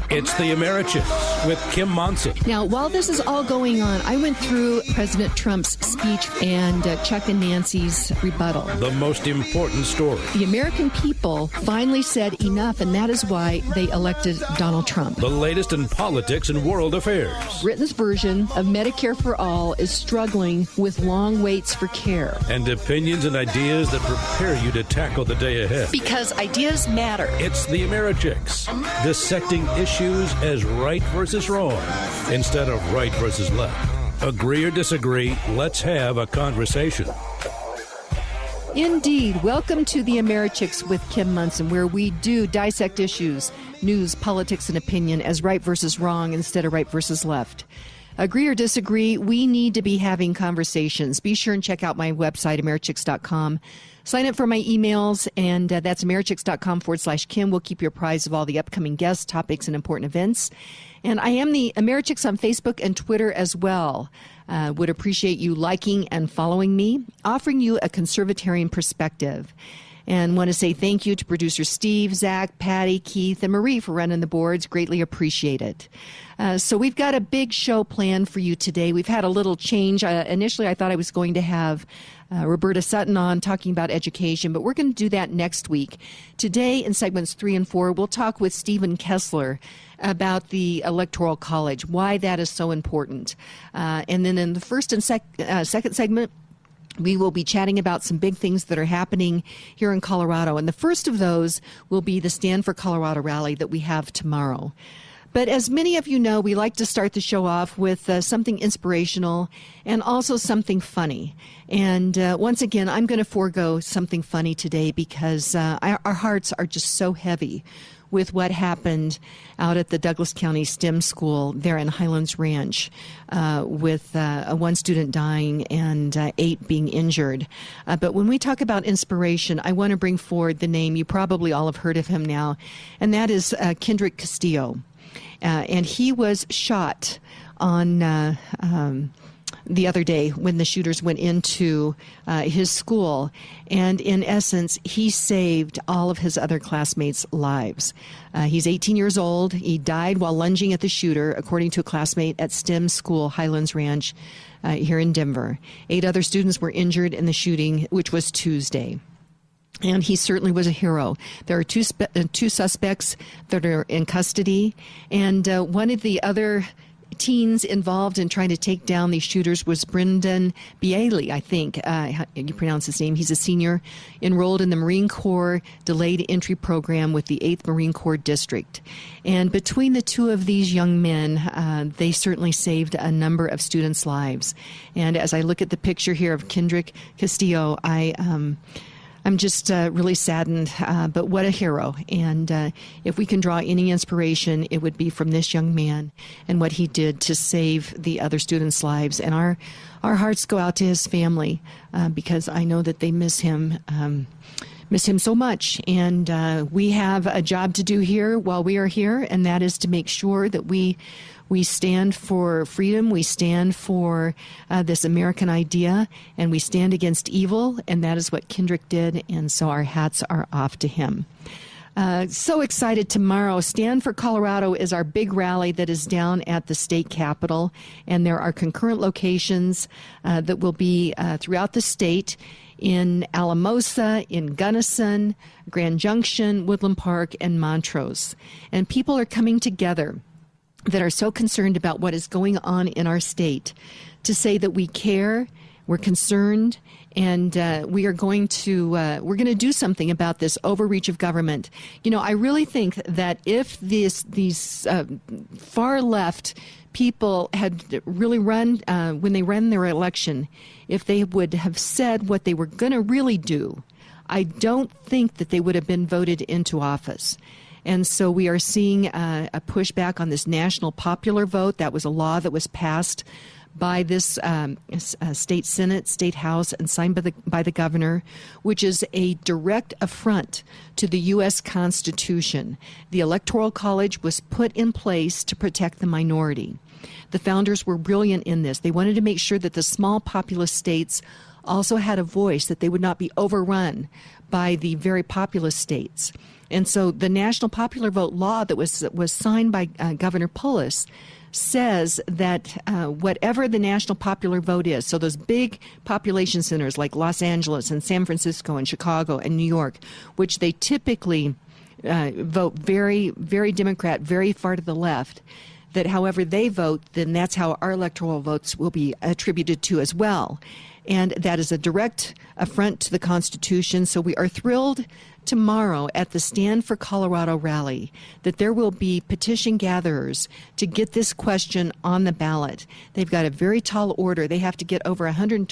It's the Americhicks with Kim Monson. Now, while this is all going on, I went through President Trump's speech and Chuck and Nancy's rebuttal. The most important story. The American people finally said enough, and that is why they elected Donald Trump. The latest in politics and world affairs. Britain's version of Medicare for All is struggling with long waits for care. And opinions and ideas that prepare you to tackle the day ahead. Because ideas matter. It's the Americhicks, dissecting issues as right versus wrong instead of right versus left. Agree or disagree, let's have a conversation. Indeed. Welcome to the Americhicks with Kim Monson, where we do dissect issues, news, politics, and opinion as right versus wrong instead of right versus left. Agree or disagree, we need to be having conversations. Be sure and check out my website, Americhicks.com. Sign up for my emails, and that's Americhicks.com/Kim. We'll keep you apprised of all the upcoming guests, topics, and important events. And I am the Americhicks on Facebook and Twitter as well. Would appreciate you liking and following me, offering you a conservatarian perspective. And want to say thank you to producer Steve, Zach, Patty, Keith, and Marie for running the boards. Greatly appreciate it. So we've got a big show planned for you today. We've had a little change. Initially, I thought I was going to have Roberta Sutton on talking about education, but we're going to do that next week. Today, in segments 3 and 4, we'll talk with Stephen Kessler about the Electoral College, why that is so important. And then in the first and second segment, we will be chatting about some big things that are happening here in Colorado. And the first of those will be the Stand for Colorado rally that we have tomorrow. But as many of you know, we like to start the show off with something inspirational and also something funny. And once again, I'm going to forego something funny today because our hearts are just so heavy with what happened out at the Douglas County STEM school there in Highlands Ranch with one student dying and 8 being injured. But when we talk about inspiration, I want to bring forward the name, you probably all have heard of him now, and that is Kendrick Castillo. And he was shot on the other day when the shooters went into his school. And in essence, he saved all of his other classmates' lives. He's 18 years old. He died while lunging at the shooter, according to a classmate at STEM school, Highlands Ranch, here in Denver. 8 other students were injured in the shooting, which was Tuesday. And he certainly was a hero. There are two suspects that are in custody. And one of the other teens involved in trying to take down these shooters was Brendan Bialy, I think you pronounce his name. He's a senior enrolled in the Marine Corps Delayed Entry Program with the 8th Marine Corps District. And between the two of these young men, they certainly saved a number of students' lives. And as I look at the picture here of Kendrick Castillo, I'm just really saddened, but what a hero. And if we can draw any inspiration, it would be from this young man and what he did to save the other students' lives. And our hearts go out to his family because I know that they miss him so much. And we have a job to do here while we are here, and that is to make sure that we stand for freedom, we stand for this American idea, and we stand against evil, and that is what Kendrick did, and so our hats are off to him. So excited tomorrow. Stand for Colorado is our big rally that is down at the state capitol, and there are concurrent locations that will be throughout the state in Alamosa, in Gunnison, Grand Junction, Woodland Park, and Montrose. And people are coming together that are so concerned about what is going on in our state to say that we care, we're concerned, and we are going to do something about this overreach of government. You know, I really think that if these far left people had really run when they ran their election, if they would have said what they were going to really do, I don't think that they would have been voted into office. And so we are seeing a pushback on this national popular vote. That was a law that was passed by this state Senate, state House, and signed by the governor, which is a direct affront to the U.S. Constitution. The Electoral College was put in place to protect the minority. The founders were brilliant in this. They wanted to make sure that the small populous states also had a voice, that they would not be overrun by the very populous states. And so the national popular vote law that was signed by Governor Polis says that whatever the national popular vote is, so those big population centers like Los Angeles and San Francisco and Chicago and New York, which they typically vote very, very Democrat, very far to the left, that however they vote, then that's how our electoral votes will be attributed to as well. And that is a direct affront to the Constitution. So we are thrilled tomorrow at the Stand for Colorado rally that there will be petition gatherers to get this question on the ballot. They've got a very tall order. They have to get over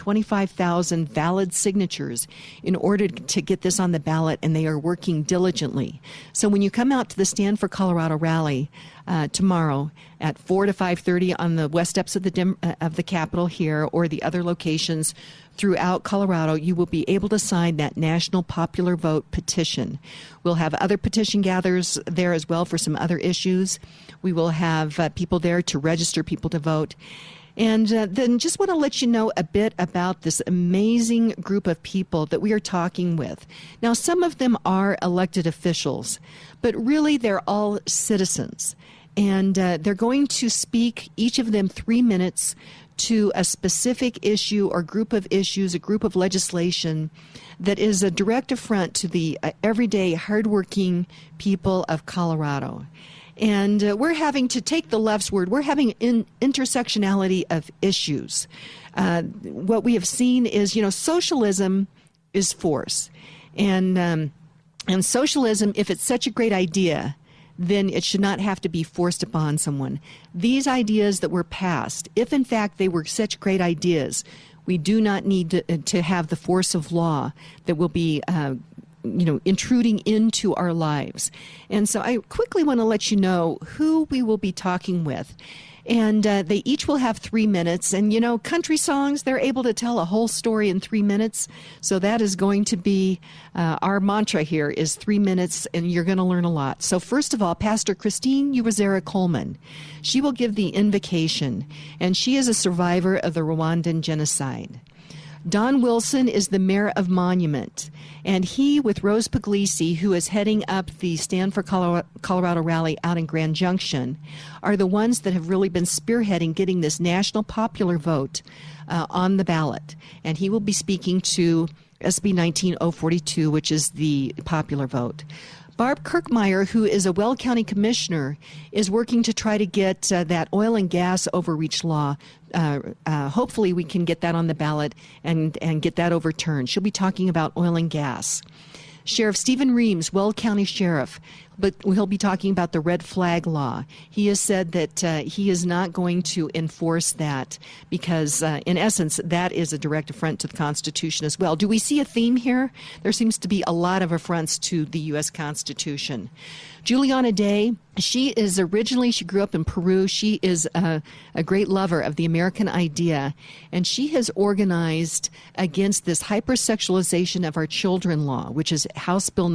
125,000 valid signatures in order to get this on the ballot, and they are working diligently. So when you come out to the Stand for Colorado rally tomorrow at 4 to 5:30 on the west steps of the Capitol here or the other locations throughout Colorado, you will be able to sign that national popular vote petition. We'll have other petition gatherers there as well for some other issues. We will have people there to register people to vote. And then just want to let you know a bit about this amazing group of people that we are talking with. Now, some of them are elected officials, but really they're all citizens. And they're going to speak, each of them 3 minutes, to a specific issue or group of issues, a group of legislation that is a direct affront to the everyday hardworking people of Colorado. And we're having to take the left's word. We're having intersectionality of issues. What we have seen is, socialism is force. And socialism, if it's such a great idea, then it should not have to be forced upon someone. These ideas that were passed, if in fact they were such great ideas, we do not need to have the force of law that will be intruding into our lives. And so I quickly want to let you know who we will be talking with. And they each will have 3 minutes. And, country songs, they're able to tell a whole story in 3 minutes. So that is going to be our mantra here is 3 minutes, and you're going to learn a lot. So first of all, Pastor Christine Uwazera Coleman. She will give the invocation, and she is a survivor of the Rwandan genocide. Don Wilson is the mayor of Monument, and he, with Rose Puglisi, who is heading up the Stand for Colorado rally out in Grand Junction, are the ones that have really been spearheading getting this national popular vote on the ballot. And he will be speaking to SB 19042, which is the popular vote. Barb Kirkmeyer, who is a Weld County commissioner, is working to try to get that oil and gas overreach law. Hopefully we can get that on the ballot and get that overturned. She'll be talking about oil and gas. Sheriff Stephen Reams, Weld County Sheriff, but he'll be talking about the red flag law. He has said that he is not going to enforce that because, in essence, that is a direct affront to the Constitution as well. Do we see a theme here? There seems to be a lot of affronts to the U.S. Constitution. Juliana Day, she grew up in Peru. She is a great lover of the American idea, and she has organized against this hypersexualization of our children law, which is House Bill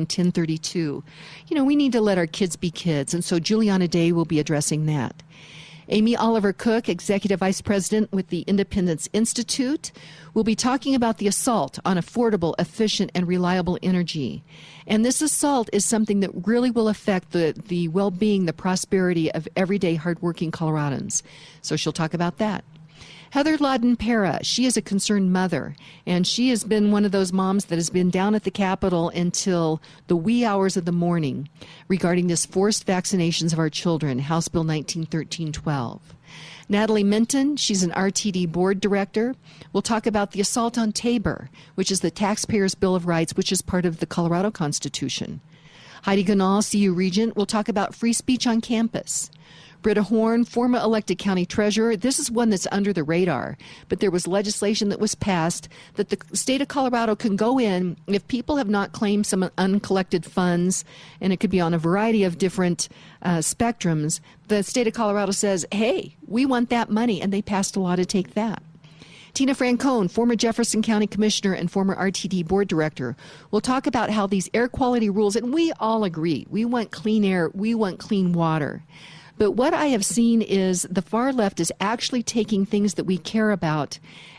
1032. We need to let our kids be kids, and so Juliana Day will be addressing that. Amy Oliver Cook, Executive Vice President with the Independence Institute, will be talking about the assault on affordable, efficient, and reliable energy. And this assault is something that really will affect the well-being, the prosperity of everyday hardworking Coloradans. So she'll talk about that. Heather Lawden-Para, she is a concerned mother, and she has been one of those moms that has been down at the Capitol until the wee hours of the morning regarding this forced vaccinations of our children, House Bill 1913-12. Natalie Minton, she's an RTD board director. We'll talk about the assault on Tabor, which is the Taxpayers' Bill of Rights, which is part of the Colorado Constitution. Heidi Gonal, CU Regent, will talk about free speech on campus. Britta Horn, former elected county treasurer. This is one that's under the radar, but there was legislation that was passed that the state of Colorado can go in if people have not claimed some uncollected funds, and it could be on a variety of different spectrums. The state of Colorado says, hey, we want that money, and they passed a law to take that. Tina Francone, former Jefferson County Commissioner and former RTD Board Director, will talk about how these air quality rules, and we all agree, we want clean air, we want clean water. But what I have seen is the far left is actually taking things that we care about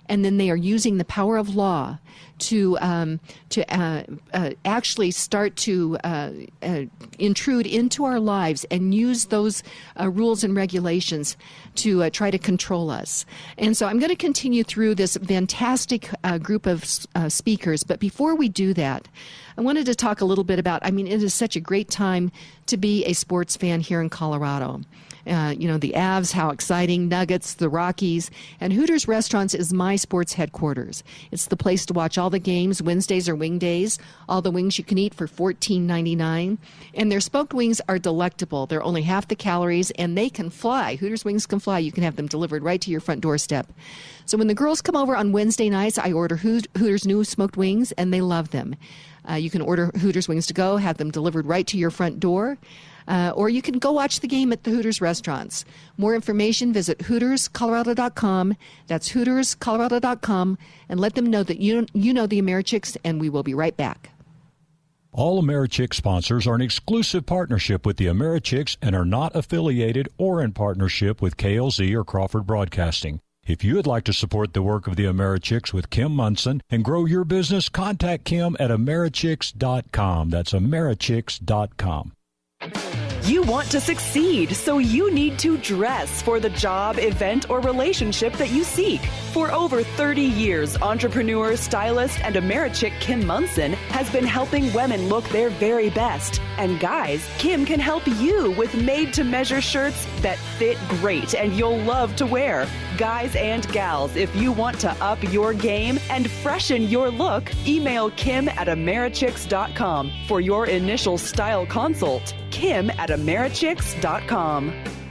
and then they are using the power of law to actually start to intrude into our lives and use those rules and regulations to try to control us. And so I'm going to continue through this fantastic group of speakers. But before we do that, I wanted to talk a little bit about, it is such a great time to be a sports fan here in Colorado. The Avs, how exciting, Nuggets, the Rockies, and Hooters Restaurants is my sports headquarters. It's the place to watch all the games. Wednesdays are wing days. All the wings you can eat for $14.99. And their smoked wings are delectable. They're only half the calories, and they can fly. Hooters wings can fly. You can have them delivered right to your front doorstep. So when the girls come over on Wednesday nights, I order Hooters new smoked wings, and they love them. You can order Hooters wings to go, have them delivered right to your front door. Or you can go watch the game at the Hooters restaurants. More information, visit HootersColorado.com. That's HootersColorado.com, and let them know that you know the Americhicks, and we will be right back. All Americhick sponsors are an exclusive partnership with the Americhicks and are not affiliated or in partnership with KLZ or Crawford Broadcasting. If you would like to support the work of the Americhicks with Kim Munson and grow your business, contact Kim at Americhicks.com. That's Americhicks.com. You want to succeed, so you need to dress for the job, event, or relationship that you seek. For over 30 years, entrepreneur, stylist, and Americhick Kim Munson has been helping women look their very best. And guys, Kim can help you with made-to-measure shirts that fit great and you'll love to wear. Guys and gals, if you want to up your game and freshen your look, email Kim at Americhicks.com for your initial style consult. Kim at Americhicks.com.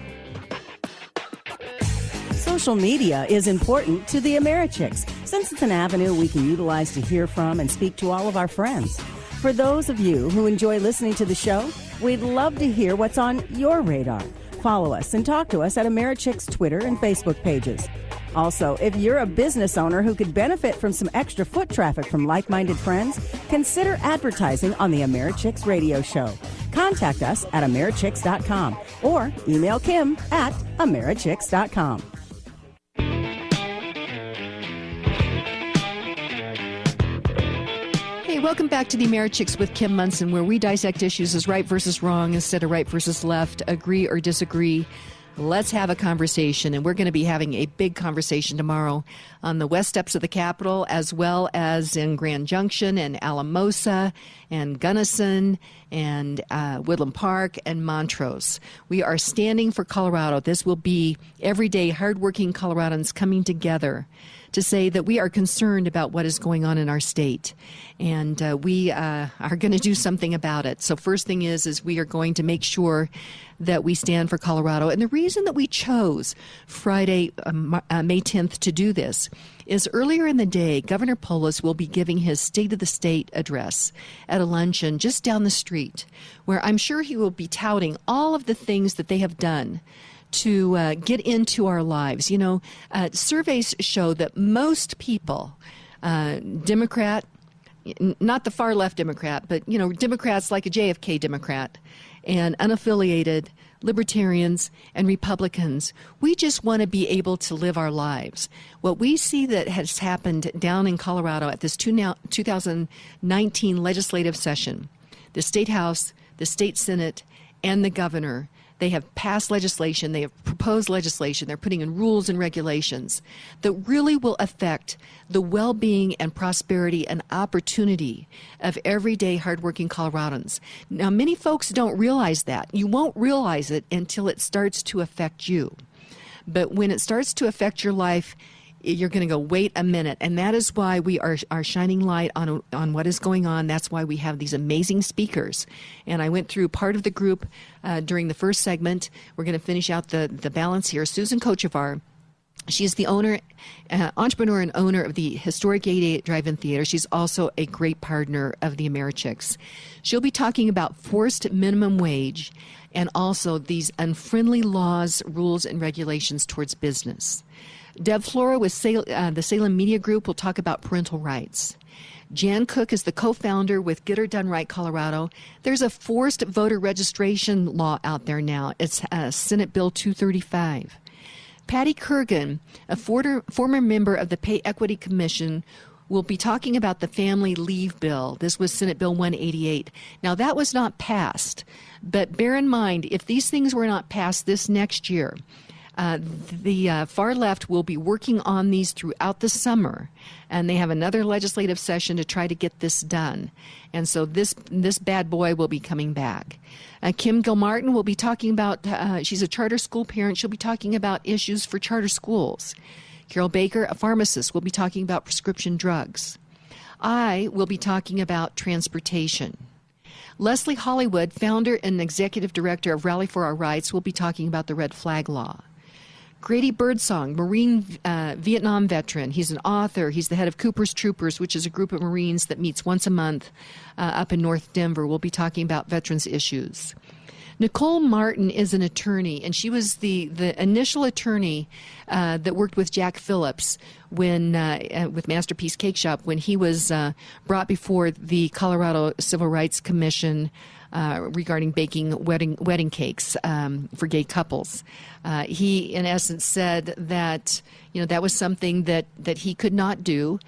Social media is important to the Americhicks since it's an avenue we can utilize to hear from and speak to all of our friends. For those of you who enjoy listening to the show, we'd love to hear what's on your radar. Follow us and talk to us at Americhicks Twitter and Facebook pages. Also, if you're a business owner who could benefit from some extra foot traffic from like-minded friends, consider advertising on the Americhicks radio show. Contact us at Americhicks.com or email Kim at Americhicks.com. Hey, welcome back to the Americhicks with Kim Munson, where we dissect issues as right versus wrong instead of right versus left, agree or disagree. Let's have a conversation, and we're going to be having a big conversation tomorrow on the west steps of the Capitol, as well as in Grand Junction and Alamosa and Gunnison and Woodland Park and Montrose. We are standing for Colorado. This will be everyday, hardworking Coloradans coming together to say that we are concerned about what is going on in our state, and we are going to do something about it. So first thing is we are going to make sure that we stand for Colorado. And the reason that we chose Friday, May 10th to do this is earlier in the day, Governor Polis will be giving his State of the State address at a luncheon just down the street, where I'm sure he will be touting all of the things that they have done to get into our lives. You know, surveys show that most people, Democrat, not the far left Democrat, but, you know, Democrats like a JFK Democrat and unaffiliated libertarians and Republicans, we just want to be able to live our lives. What we see that has happened down in Colorado at this 2019 legislative session, the State House, the State Senate, and the governor, they have passed legislation, they have proposed legislation, they're putting in rules and regulations that really will affect the well-being and prosperity and opportunity of everyday hardworking Coloradans. Now, many folks don't realize that. You won't realize it until it starts to affect you. But when it starts to affect your life, you're going to go, wait a minute. And that is why we are shining light on what is going on. That's why we have these amazing speakers. And I went through part of the group during the first segment. We're going to finish out the balance here. Susan Kochevar. She's the entrepreneur and owner of the historic 88 Drive-In Theater. She's also a great partner of the Americhicks. She'll be talking about forced minimum wage and also these unfriendly laws, rules, and regulations towards business. Deb Flora with the Salem Media Group will talk about parental rights. Jan Cook is the co-founder with Get Her Done Right Colorado. There's a forced voter registration law out there now. It's Senate Bill 235. Patty Kurgan, a former member of the Pay Equity Commission, will be talking about the Family Leave Bill. This was Senate Bill 188. Now, that was not passed, but bear in mind, if these things were not passed this next year, the far left will be working on these throughout the summer, and they have another legislative session to try to get this done. And so this bad boy will be coming back. Kim Gilmartin will be talking about, she's a charter school parent, she'll be talking about issues for charter schools. Carol Baker, a pharmacist, will be talking about prescription drugs. I will be talking about transportation. Leslie Hollywood, founder and executive director of Rally for Our Rights, will be talking about the red flag law. Grady Birdsong, Marine Vietnam veteran. He's an author. He's the head of Cooper's Troopers, which is a group of Marines that meets once a month up in North Denver. We'll be talking about veterans issues. Nicole Martin is an attorney, and she was the initial attorney that worked with Jack Phillips when with Masterpiece Cake Shop when he was brought before the Colorado Civil Rights Commission regarding baking wedding cakes for gay couples. He, in essence, said that that was something that he could not do,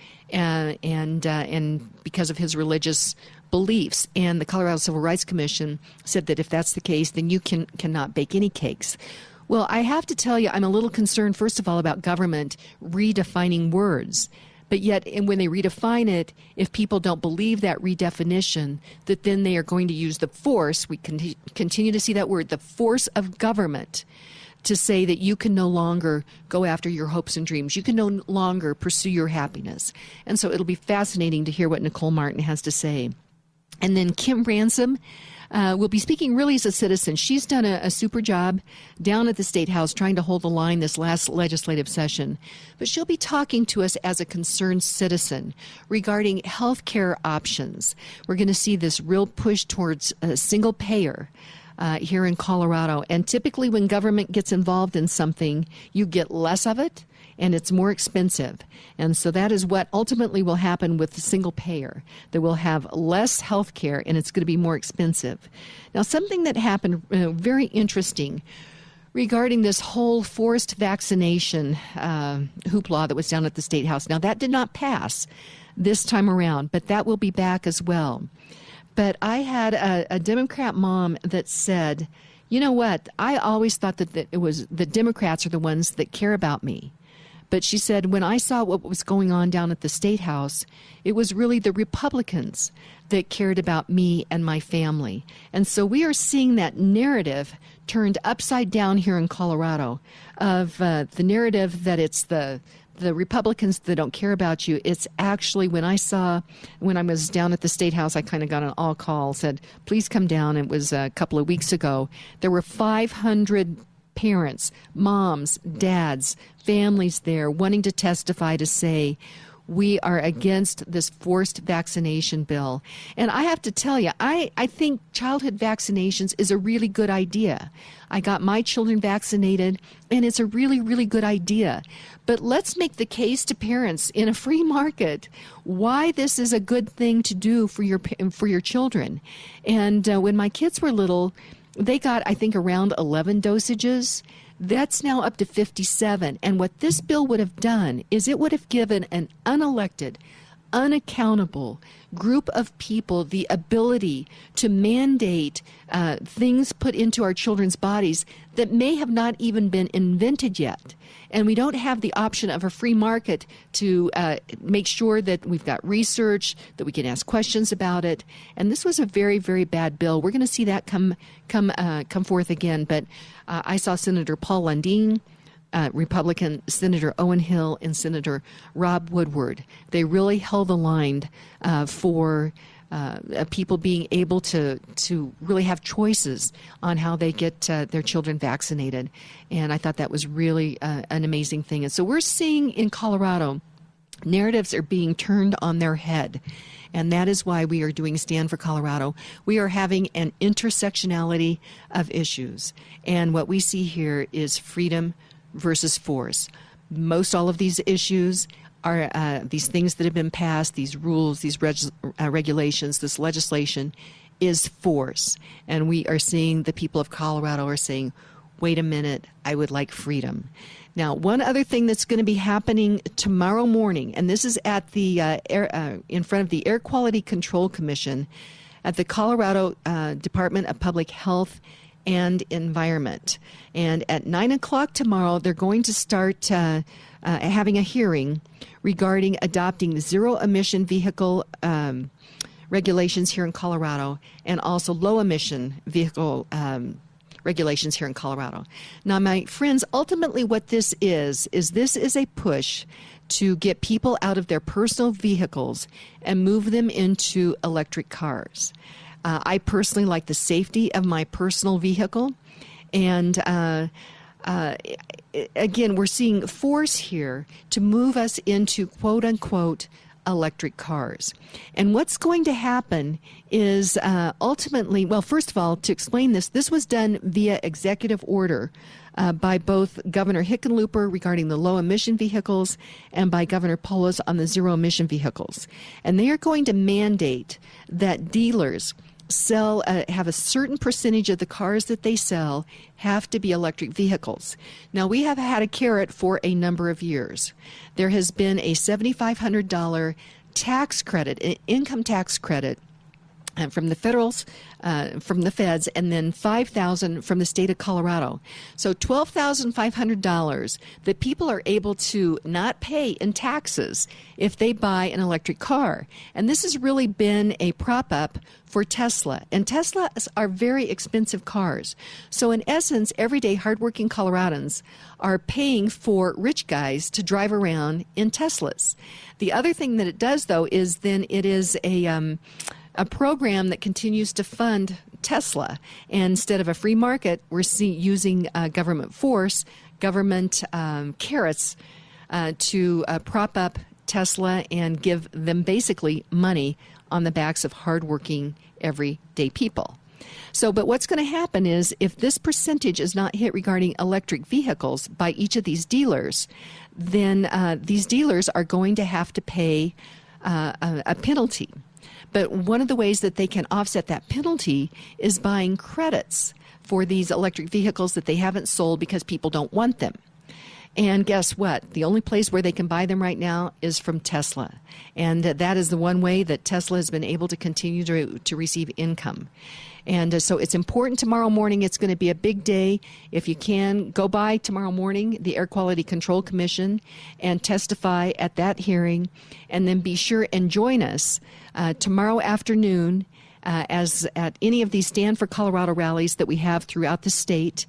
and because of his religious beliefs. And the Colorado Civil Rights Commission said that if that's the case, then you cannot bake any cakes. Well, I have to tell you, I'm a little concerned, first of all, about government redefining words. But yet, when they redefine it, if people don't believe that redefinition, that then they are going to use the force, we continue to see that word, the force of government, to say that you can no longer go after your hopes and dreams. You can no longer pursue your happiness. And so it'll be fascinating to hear what Nicole Martin has to say. And then Kim Ransom will be speaking really as a citizen. She's done a super job down at the State House trying to hold the line this last legislative session. But she'll be talking to us as a concerned citizen regarding health care options. We're going to see this real push towards a single payer here in Colorado. And typically when government gets involved in something, you get less of it, and it's more expensive. And so that is what ultimately will happen with the single payer. That we'll have less health care, and it's going to be more expensive. Now, something that happened very interesting regarding this whole forced vaccination hoopla that was down at the State House. Now, that did not pass this time around, but that will be back as well. But I had a Democrat mom that said, you know what, I always thought that it was the Democrats are the ones that care about me. But she said, when I saw what was going on down at the State House, it was really the Republicans that cared about me and my family. And so we are seeing that narrative turned upside down here in Colorado of the narrative that it's the Republicans that don't care about you. It's actually, when I was down at the State House, I kind of got an all call, said, please come down. It was a couple of weeks ago. There were 500 parents, moms, dads, families there wanting to testify to say, we are against this forced vaccination bill. And I have to tell you, I think childhood vaccinations is a really good idea. I got my children vaccinated, and it's a really, really good idea. But let's make the case to parents in a free market why this is a good thing to do for your children. And when my kids were little, they got, I think, around 11 dosages. That's now up to 57. And what this bill would have done is it would have given an unelected, unaccountable group of people the ability to mandate things put into our children's bodies that may have not even been invented yet. And we don't have the option of a free market to make sure that we've got research, that we can ask questions about it. And this was a very, very bad bill. We're going to see that come forth again. But I saw Senator Paul Lundeen, Republican Senator Owen Hill, and Senator Rob Woodward. They really held the line for people being able to really have choices on how they get their children vaccinated. And I thought that was really an amazing thing. And so we're seeing in Colorado, narratives are being turned on their head. And that is why we are doing Stand for Colorado. We are having an intersectionality of issues. And what we see here is freedom versus force. Most all of these issues are these things that have been passed, these rules, these regulations, this legislation is force. And we are seeing the people of Colorado are saying, wait a minute, I would like freedom. Now, one other thing that's going to be happening tomorrow morning, and this is at the in front of the Air Quality Control Commission at the Colorado Department of Public Health and Environment. And at 9 o'clock tomorrow, they're going to start having a hearing regarding adopting zero-emission vehicle regulations here in Colorado, and also low-emission vehicle regulations here in Colorado. Now, my friends, ultimately what this is this is a push to get people out of their personal vehicles and move them into electric cars. I personally like the safety of my personal vehicle, and again, we're seeing force here to move us into quote-unquote electric cars. And what's going to happen is ultimately, well, first of all, to explain this was done via executive order by both Governor Hickenlooper regarding the low-emission vehicles and by Governor Polis on the zero-emission vehicles. And they are going to mandate that dealers have a certain percentage of the cars that they sell have to be electric vehicles. Now, we have had a carrot for a number of years. There has been a $7,500 tax credit, income tax credit, from the from the feds, and then $5,000 from the state of Colorado. So $12,500 that people are able to not pay in taxes if they buy an electric car. And this has really been a prop up for Tesla. And Teslas are very expensive cars. So in essence, everyday hardworking Coloradans are paying for rich guys to drive around in Teslas. The other thing that it does, though, is then it is a program that continues to fund Tesla. And instead of a free market, we're using government force, government carrots to prop up Tesla and give them basically money on the backs of hardworking, everyday people. So, but what's going to happen is if this percentage is not hit regarding electric vehicles by each of these dealers, then these dealers are going to have to pay a penalty. But one of the ways that they can offset that penalty is buying credits for these electric vehicles that they haven't sold because people don't want them. And guess what? The only place where they can buy them right now is from Tesla. And that is the one way that Tesla has been able to continue to receive income. And so it's important tomorrow morning. It's going to be a big day. If you can, go by tomorrow morning, the Air Quality Control Commission, and testify at that hearing. And then be sure and join us tomorrow afternoon as at any of these Stand for Colorado rallies that we have throughout the state.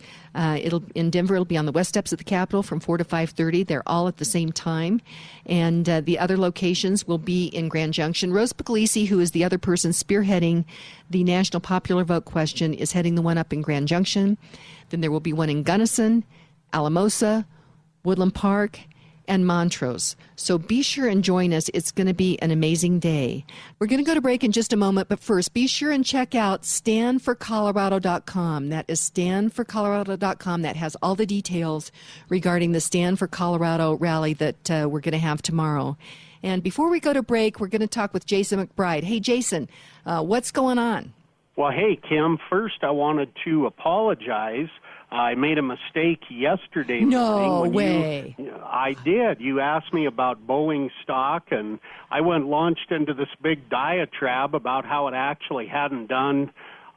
In Denver, it'll be on the west steps of the Capitol from 4 to 5:30. They're all at the same time. And the other locations will be in Grand Junction. Rose Puglisi, who is the other person spearheading the national popular vote question, is heading the one up in Grand Junction. Then there will be one in Gunnison, Alamosa, Woodland Park, and Montrose. So be sure and join us. It's going to be an amazing day. We're going to go to break in just a moment, but first, be sure and check out standforcolorado.com. That is standforcolorado.com. That has all the details regarding the Stand for Colorado rally that we're going to have tomorrow. And before we go to break, we're going to talk with Jason McBride. Hey, Jason, what's going on? Well, hey, Kim, first I wanted to apologize. I made a mistake yesterday morning. No way. I did. You asked me about Boeing stock, and I launched into this big diatribe about how it actually hadn't done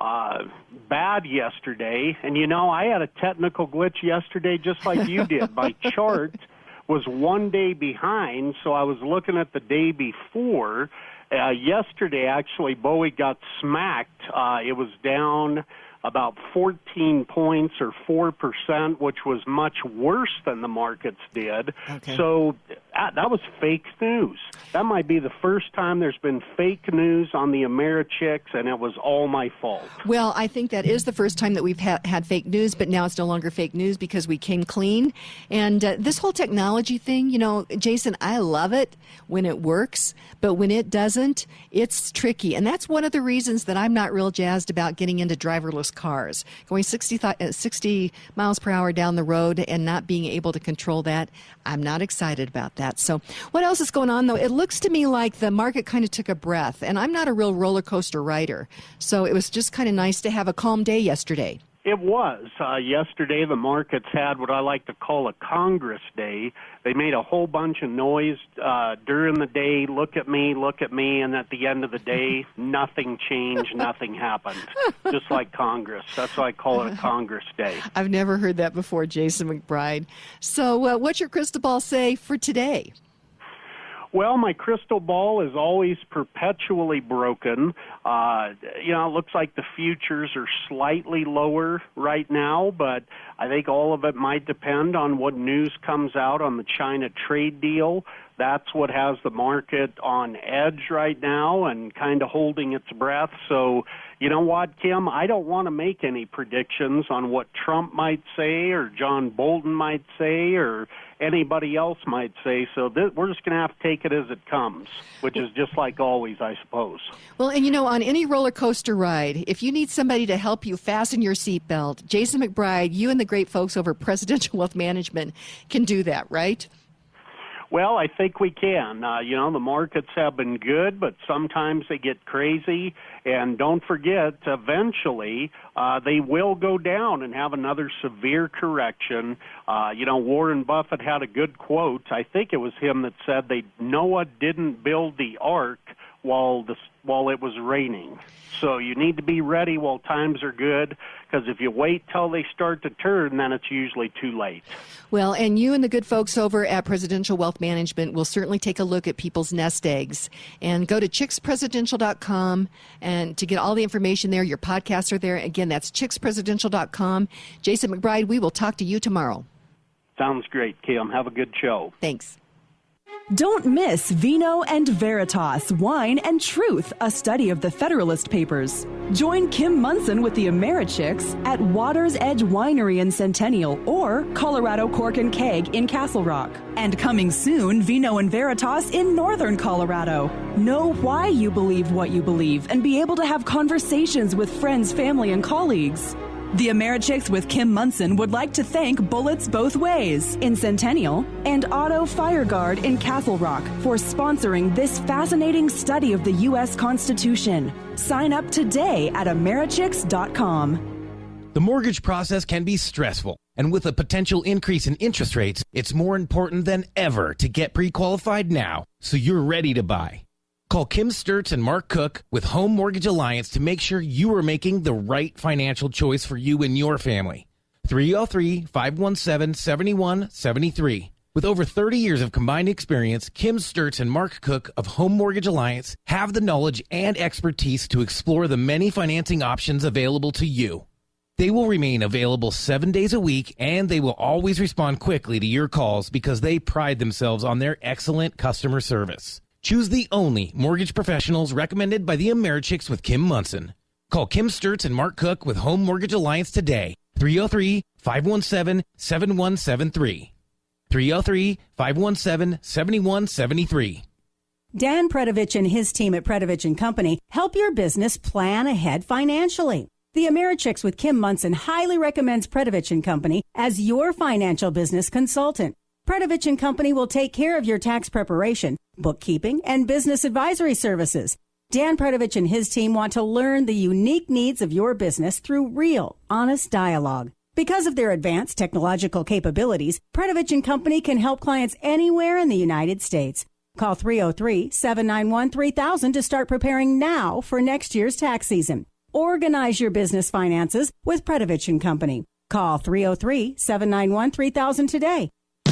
bad yesterday. And, I had a technical glitch yesterday just like you did. My chart was 1 day behind, so I was looking at the day before. Yesterday, actually, Boeing got smacked. It was down about 14 points or 4%, which was much worse than the markets did. Okay. So that was fake news. That might be the first time there's been fake news on the Americhicks, and it was all my fault. Well, I think that is the first time that we've had fake news, but now it's no longer fake news because we came clean. And this whole technology thing, Jason, I love it when it works, but when it doesn't, it's tricky. And that's one of the reasons that I'm not real jazzed about getting into driverless cars. Going 60 miles per hour down the road and not being able to control that, I'm not excited about that. So what else is going on, though? It looks to me like the market kind of took a breath, and I'm not a real roller coaster rider. So it was just kind of nice to have a calm day yesterday. It was. Yesterday, the markets had what I like to call a Congress day. They made a whole bunch of noise during the day, look at me, and at the end of the day, nothing changed, nothing happened. Just like Congress. That's why I call it a Congress day. I've never heard that before, Jason McBride. So what's your crystal ball say for today? Well, my crystal ball is always perpetually broken. It looks like the futures are slightly lower right now, but I think all of it might depend on what news comes out on the China trade deal. That's what has the market on edge right now and kind of holding its breath. So, you know what, Kim? I don't want to make any predictions on what Trump might say or John Bolton might say or anybody else might say. So we're just going to have to take it as it comes, which is just like always, I suppose. Well, and on any roller coaster ride, if you need somebody to help you fasten your seatbelt, Jason McBride, you and the great folks over at Presidential Wealth Management can do that, right? Well, I think we can. The markets have been good, but sometimes they get crazy. And don't forget, eventually, they will go down and have another severe correction. Warren Buffett had a good quote. I think it was him that said Noah didn't build the ark while it was raining. So you need to be ready while times are good, because if you wait till they start to turn, then it's usually too late. Well, and you and the good folks over at Presidential Wealth Management will certainly take a look at people's nest eggs. And go to chickspresidential.com and to get all the information there. Your podcasts are there. Again, that's chickspresidential.com. Jason McBride, we will talk to you tomorrow. Sounds great, Kim. Have a good show. Thanks. Don't miss Vino and Veritas, Wine and Truth, a study of the Federalist Papers. Join Kim Munson with the Americhicks at Water's Edge Winery in Centennial or Colorado Cork and Keg in Castle Rock. And coming soon, Vino and Veritas in Northern Colorado. Know why you believe what you believe and be able to have conversations with friends, family, and colleagues. The Americhicks with Kim Munson would like to thank Bullets Both Ways in Centennial and Auto Fire Guard in Castle Rock for sponsoring this fascinating study of the U.S. Constitution. Sign up today at Americhicks.com. The mortgage process can be stressful, and with a potential increase in interest rates, it's more important than ever to get pre-qualified now so you're ready to buy. Call Kim Sturts and Mark Cook with Home Mortgage Alliance to make sure you are making the right financial choice for you and your family. 303-517-7173. With over 30 years of combined experience, Kim Sturts and Mark Cook of Home Mortgage Alliance have the knowledge and expertise to explore the many financing options available to you. They will remain available 7 days a week, and they will always respond quickly to your calls because they pride themselves on their excellent customer service. Choose the only mortgage professionals recommended by the Americhicks with Kim Munson. Call Kim Sturts and Mark Cook with Home Mortgage Alliance today. 303-517-7173. 303-517-7173. Dan Predovich and his team at Predovich & Company help your business plan ahead financially. The Americhicks with Kim Munson highly recommends Predovich & Company as your financial business consultant. Predovich & Company will take care of your tax preparation, bookkeeping, and business advisory services. Dan Predovich and his team want to learn the unique needs of your business through real, honest dialogue. Because of their advanced technological capabilities, Predovich & Company can help clients anywhere in the United States. Call 303-791-3000 to start preparing now for next year's tax season. Organize your business finances with Predovich & Company. Call 303-791-3000 today.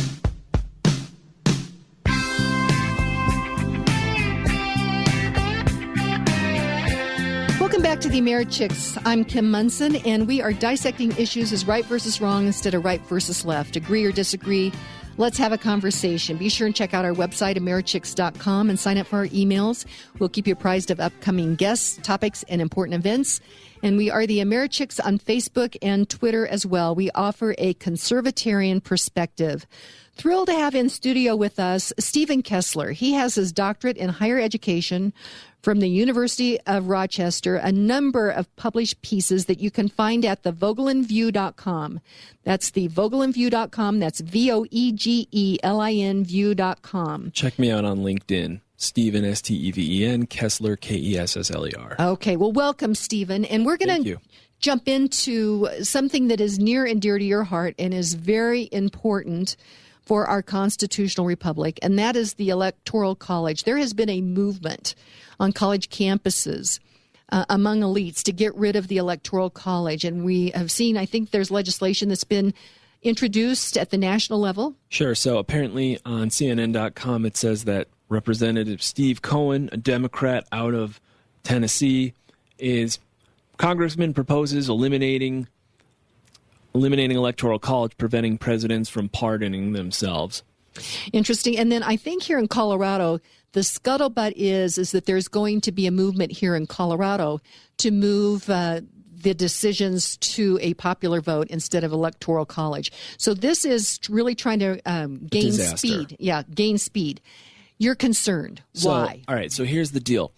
Welcome back to the Americhicks. I'm Kim Munson, and we are dissecting issues as right versus wrong instead of right versus left. Agree or disagree? Let's have a conversation. Be sure and check out our website, Americhicks.com, and sign up for our emails. We'll keep you apprised of upcoming guests, topics, and important events. And we are the Americhicks on Facebook and Twitter as well. We offer a conservatarian perspective. Thrilled to have in studio with us Stephen Kessler. He has his doctorate in higher education from the University of Rochester, a number of published pieces that you can find at thevogelinview.com. That's thevogelinview.com. That's VOEGELIN view.com. Check me out on LinkedIn. Stephen, Steven, Kessler, Kessler. Okay, well, welcome, Stephen. And we're going to jump into something that is near and dear to your heart and is very important for our constitutional republic, and that is the Electoral College. There has been a movement on college campuses among elites to get rid of the Electoral College, and we have seen, I think there's legislation that's been introduced at the national level. Sure. So apparently on CNN.com it says that Representative Steve Cohen, a Democrat out of Tennessee, Congressman proposes eliminating Electoral College, preventing presidents from pardoning themselves. Interesting. And then I think here in Colorado, the scuttlebutt is that there's going to be a movement here in Colorado to move the decisions to a popular vote instead of Electoral College. So this is really trying to gain speed. Yeah, gain speed. You're concerned. Why? All right, so here's the deal.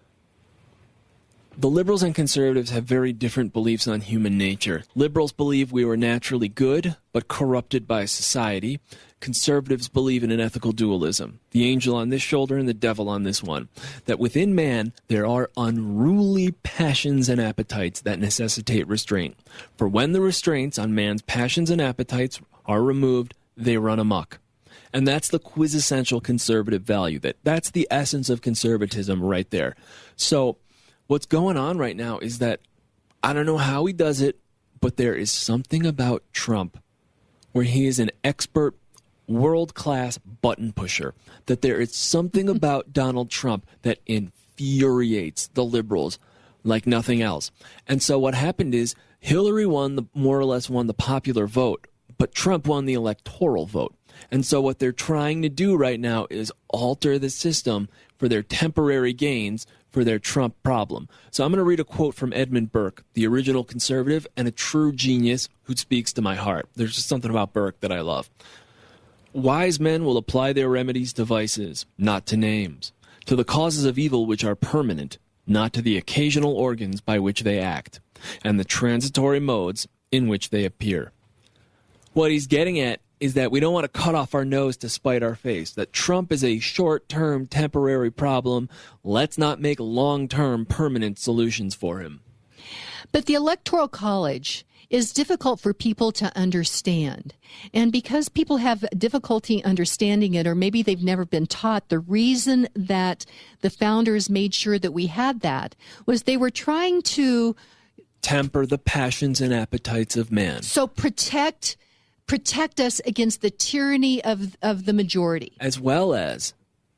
The liberals and conservatives have very different beliefs on human nature. Liberals believe we were naturally good, but corrupted by society. Conservatives believe in an ethical dualism, the angel on this shoulder and the devil on this one, that within man there are unruly passions and appetites that necessitate restraint. For when the restraints on man's passions and appetites are removed, they run amok. And that's the quintessential conservative value. That's the essence of conservatism right there. So what's going on right now is that I don't know how he does it, but there is something about Trump where he is an expert, world-class button pusher, that there is something about Donald Trump that infuriates the liberals like nothing else. And so what happened is Hillary more or less won the popular vote, but Trump won the electoral vote. And so what they're trying to do right now is alter the system for their temporary gains for their Trump problem. So I'm going to read a quote from Edmund Burke, the original conservative and a true genius who speaks to my heart. There's just something about Burke that I love. Wise men will apply their remedies to vices, not to names, to the causes of evil which are permanent, not to the occasional organs by which they act, and the transitory modes in which they appear. What he's getting at is that we don't want to cut off our nose to spite our face, that Trump is a short-term, temporary problem. Let's not make long-term, permanent solutions for him. But the Electoral College is difficult for people to understand. And because people have difficulty understanding it, or maybe they've never been taught, the reason that the founders made sure that we had that was they were trying to temper the passions and appetites of man. So protect us against the tyranny of the majority. As well as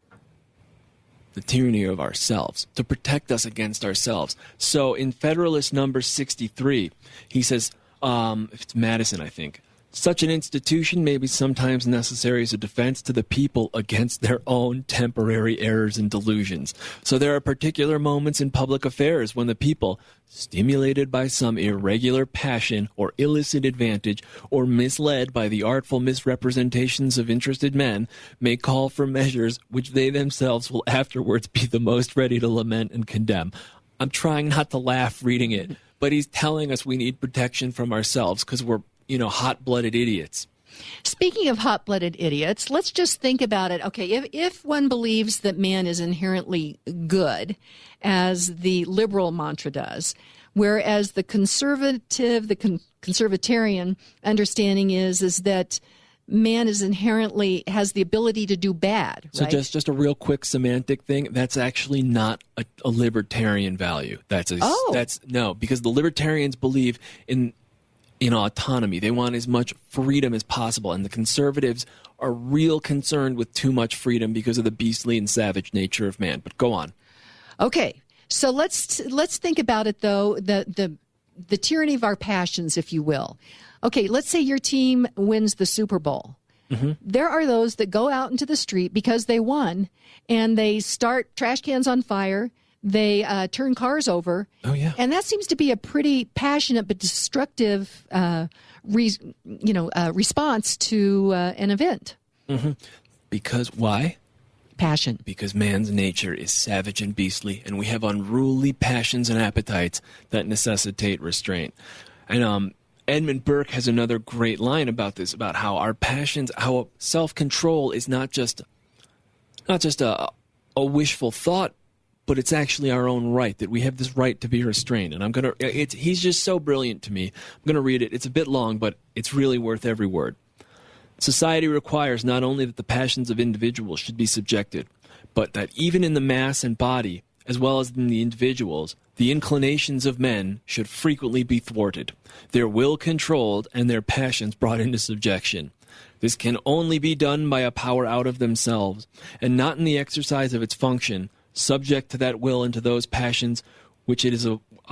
the tyranny of ourselves, to protect us against ourselves. So in Federalist number 63, he says, it's Madison, I think, such an institution may be sometimes necessary as a defense to the people against their own temporary errors and delusions. So there are particular moments in public affairs when the people, stimulated by some irregular passion or illicit advantage, or misled by the artful misrepresentations of interested men, may call for measures which they themselves will afterwards be the most ready to lament and condemn. I'm trying not to laugh reading it, but he's telling us we need protection from ourselves because we're hot-blooded idiots. Speaking of hot-blooded idiots, let's just think about it. Okay, if one believes that man is inherently good, as the liberal mantra does, whereas the conservatarian understanding is that man is inherently has the ability to do bad. So right? just a real quick semantic thing. That's actually not a libertarian value. That's no, because the libertarians believe in autonomy. They want as much freedom as possible, and the conservatives are real concerned with too much freedom because of the beastly and savage nature of man. But go on. Okay, so let's think about it though. The tyranny of our passions, if you will. Okay, let's say your team wins the Super Bowl. Mm-hmm. There are those that go out into the street because they won, and they start trash cans on fire. They turn cars over. Oh, yeah. And that seems to be a pretty passionate but destructive response to an event. Mm-hmm. Because why? Passion. Because man's nature is savage and beastly, and we have unruly passions and appetites that necessitate restraint. And Edmund Burke has another great line about this, about how our passions, how self-control is not just a a wishful thought, but it's actually our own right, that we have this right to be restrained. And he's just so brilliant to me. I'm going to read it. It's a bit long, but it's really worth every word. Society requires not only that the passions of individuals should be subjected, but that even in the mass and body, as well as in the individuals, the inclinations of men should frequently be thwarted, their will controlled, and their passions brought into subjection. This can only be done by a power out of themselves, and not in the exercise of its function, subject to that will and to those passions which is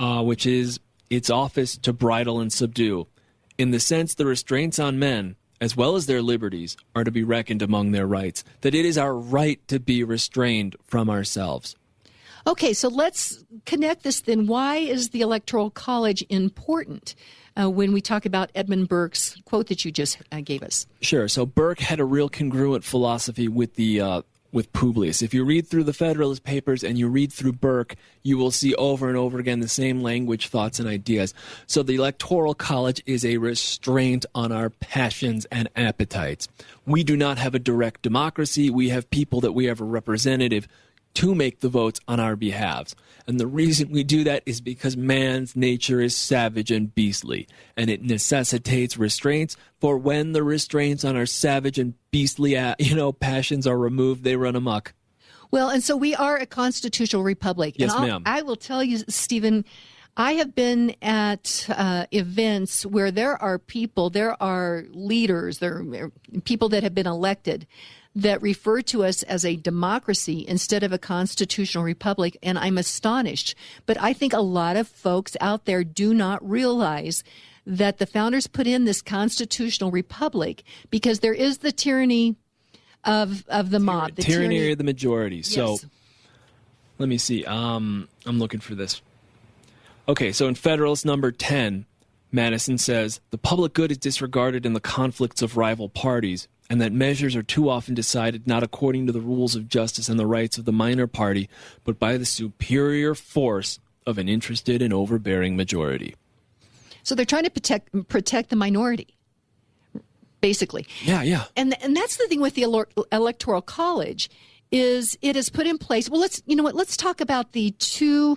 its office to bridle and subdue. In the sense, the restraints on men, as well as their liberties, are to be reckoned among their rights, that it is our right to be restrained from ourselves. Okay, so let's connect this then. Why is the Electoral College important when we talk about Edmund Burke's quote that you just gave us? Sure. So Burke had a real congruent philosophy with Publius. If you read through the Federalist Papers and you read through Burke, you will see over and over again the same language, thoughts, and ideas. So the Electoral College is a restraint on our passions and appetites. We do not have a direct democracy. We have people that we have a representative to make the votes on our behalves. And the reason we do that is because man's nature is savage and beastly, and it necessitates restraints, for when the restraints on our savage and beastly passions are removed, they run amok. Well, and so we are a constitutional republic. Yes, and ma'am. I will tell you, Stephen, I have been at events where there are people, there are leaders, there are people that have been elected that refer to us as a democracy instead of a constitutional republic, and I'm astonished. But I think a lot of folks out there do not realize that the founders put in this constitutional republic because there is the tyranny of the mob. The tyranny of the majority. Yes. So let me see. I'm looking for this. Okay, so in Federalist number 10, Madison says, the public good is disregarded in the conflicts of rival parties, and that measures are too often decided not according to the rules of justice and the rights of the minor party, but by the superior force of an interested and overbearing majority. So they're trying to protect the minority, basically. Yeah. And that's the thing with the Electoral College is it is put in place. Well, let's talk about the two,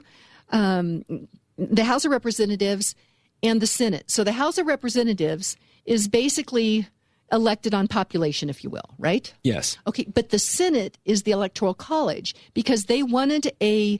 the House of Representatives and the Senate. So the House of Representatives is basically elected on population, if you will, right? Yes. Okay, but the Senate is the Electoral College because they wanted a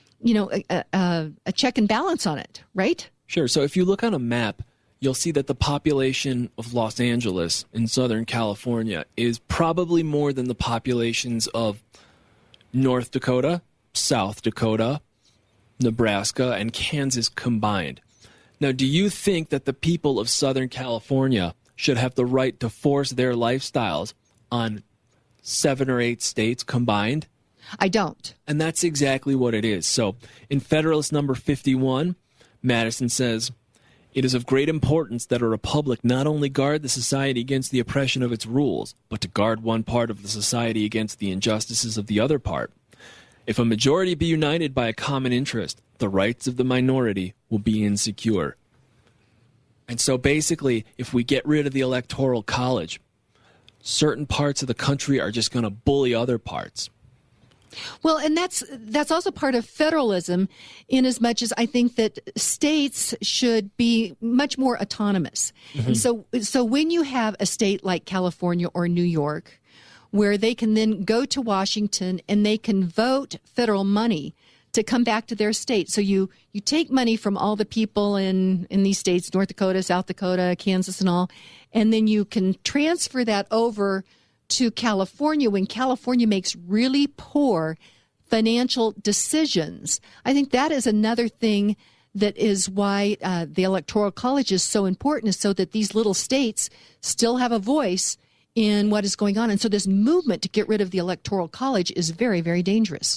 check and balance on it, right? Sure. So if you look on a map, you'll see that the population of Los Angeles in Southern California is probably more than the populations of North Dakota, South Dakota, Nebraska, and Kansas combined. Now, do you think that the people of Southern California should have the right to force their lifestyles on 7 or 8 states combined? I don't. And that's exactly what it is. So in Federalist number 51, Madison says, it is of great importance that a republic not only guard the society against the oppression of its rules, but to guard one part of the society against the injustices of the other part. If a majority be united by a common interest, the rights of the minority will be insecure. And so basically, if we get rid of the Electoral College, certain parts of the country are just going to bully other parts. Well, and that's also part of federalism in as much as I think that states should be much more autonomous. Mm-hmm. And so when you have a state like California or New York, where they can then go to Washington and they can vote federal money to come back to their state. So you take money from all the people in these states, North Dakota, South Dakota, Kansas and all, and then you can transfer that over to California when California makes really poor financial decisions. I think that is another thing that is why the Electoral College is so important, is so that these little states still have a voice in what is going on. And so this movement to get rid of the Electoral College is very, very dangerous.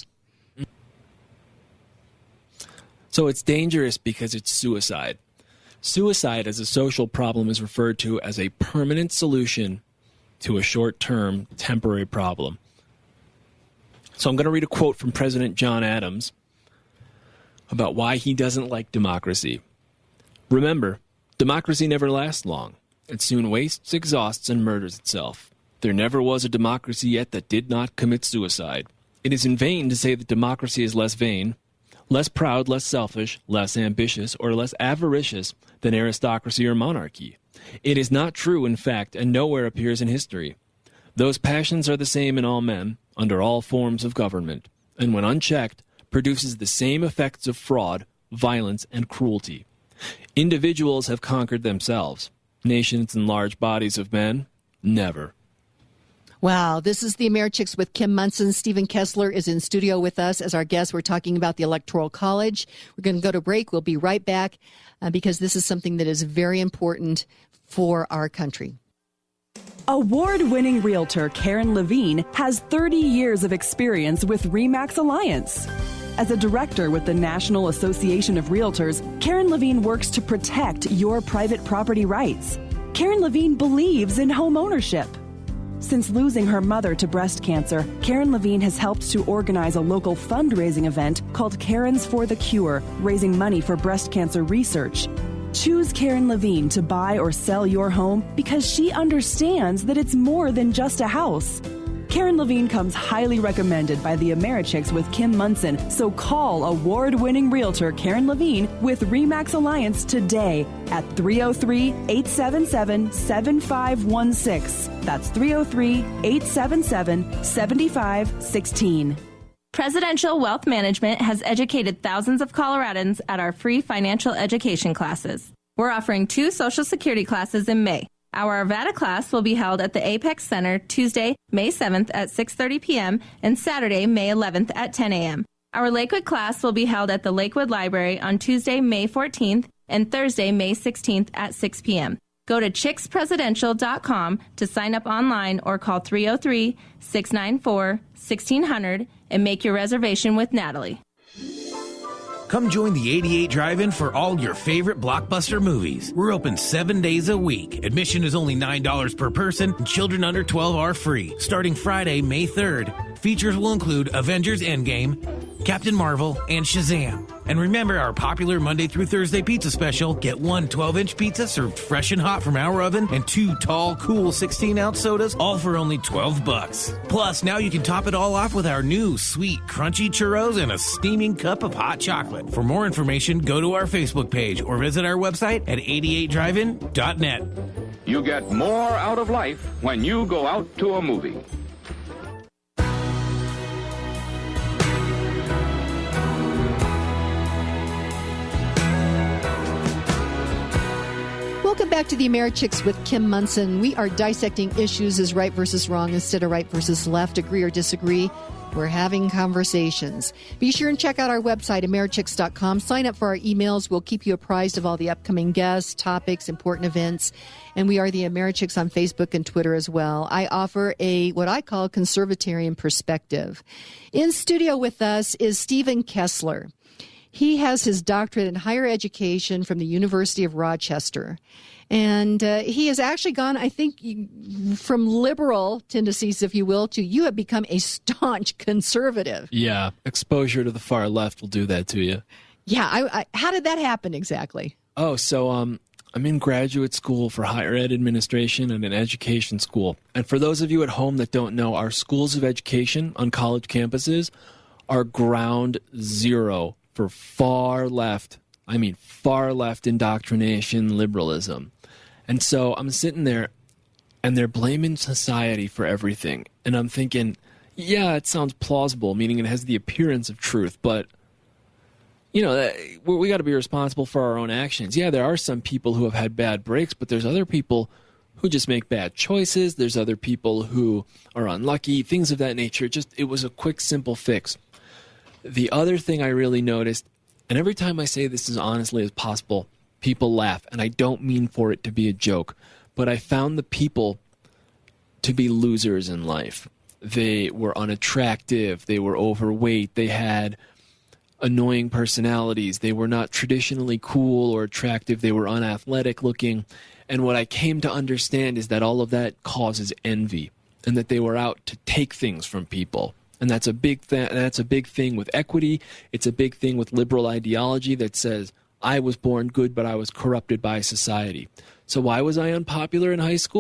So it's dangerous because it's suicide. Suicide as a social problem is referred to as a permanent solution to a short-term, temporary problem. So I'm going to read a quote from President John Adams about why he doesn't like democracy. Remember, democracy never lasts long. It soon wastes, exhausts, and murders itself. There never was a democracy yet that did not commit suicide. It is in vain to say that democracy is less vain, less proud, less selfish, less ambitious, or less avaricious than aristocracy or monarchy. It is not true, in fact, and nowhere appears in history. Those passions are the same in all men, under all forms of government, and when unchecked, produces the same effects of fraud, violence, and cruelty. Individuals have conquered themselves. Nations and large bodies of men, never. Wow, this is the AmeriChicks with Kim Monson. Stephen Kessler is in studio with us as our guest. We're talking about the Electoral College. We're going to go to break. We'll be right back because this is something that is very important for our country. Award-winning realtor Karen Levine has 30 years of experience with RE/MAX Alliance. As a director with the National Association of Realtors, Karen Levine works to protect your private property rights. Karen Levine believes in home ownership. Since losing her mother to breast cancer, Karen Levine has helped to organize a local fundraising event called Karens for the Cure, raising money for breast cancer research. Choose Karen Levine to buy or sell your home because she understands that it's more than just a house. Karen Levine comes highly recommended by the AmeriChicks with Kim Monson, so call award-winning realtor Karen Levine with RE/MAX Alliance today at 303-877-7516. That's 303-877-7516. Presidential Wealth Management has educated thousands of Coloradans at our free financial education classes. We're offering 2 Social Security classes in May. Our Arvada class will be held at the Apex Center Tuesday, May 7th at 6:30 p.m. and Saturday, May 11th at 10 a.m. Our Lakewood class will be held at the Lakewood Library on Tuesday, May 14th and Thursday, May 16th at 6 p.m. Go to chickspresidential.com to sign up online or call 303-694-1600 and make your reservation with Natalie. Come join the 88 Drive-In for all your favorite blockbuster movies. We're open 7 days a week. Admission is only $9 per person, and children under 12 are free. Starting Friday, May 3rd, features will include Avengers Endgame, Captain Marvel, and Shazam. And remember our popular Monday through Thursday pizza special. Get 1 12-inch pizza served fresh and hot from our oven and 2 tall, cool 16-ounce sodas, all for only $12. Plus, now you can top it all off with our new sweet, crunchy churros and a steaming cup of hot chocolate. For more information, go to our Facebook page or visit our website at 88drivein.net. You get more out of life when you go out to a movie. Welcome back to the AmeriChicks with Kim Monson. We are dissecting issues as right versus wrong instead of right versus left, agree or disagree. We're having conversations. Be sure and check out our website, AmeriChicks.com. Sign up for our emails. We'll keep you apprised of all the upcoming guests, topics, important events. And we are the AmeriChicks on Facebook and Twitter as well. I offer what I call conservatarian perspective. In studio with us is Stephen Kessler. He has his doctorate in higher education from the University of Rochester. And he has actually gone, I think, from liberal tendencies, if you will, to you have become a staunch conservative. Yeah, exposure to the far left will do that to you. Yeah, how did that happen exactly? Oh, so I'm in graduate school for higher ed administration and an education school. And for those of you at home that don't know, our schools of education on college campuses are ground zero for far left indoctrination, liberalism. And so I'm sitting there, and they're blaming society for everything. And I'm thinking, yeah, it sounds plausible, meaning it has the appearance of truth, but, you know, we got to be responsible for our own actions. Yeah, there are some people who have had bad breaks, but there's other people who just make bad choices. There's other people who are unlucky, things of that nature. It was a quick, simple fix. The other thing I really noticed, and every time I say this as honestly as possible, people laugh, and I don't mean for it to be a joke, but I found the people to be losers in life. They were unattractive, they were overweight, they had annoying personalities, they were not traditionally cool or attractive, they were unathletic looking, and what I came to understand is that all of that causes envy, and that they were out to take things from people. And that's a big thing with equity. It's a big thing with liberal ideology that says, I was born good, but I was corrupted by society. So why was I unpopular in high school?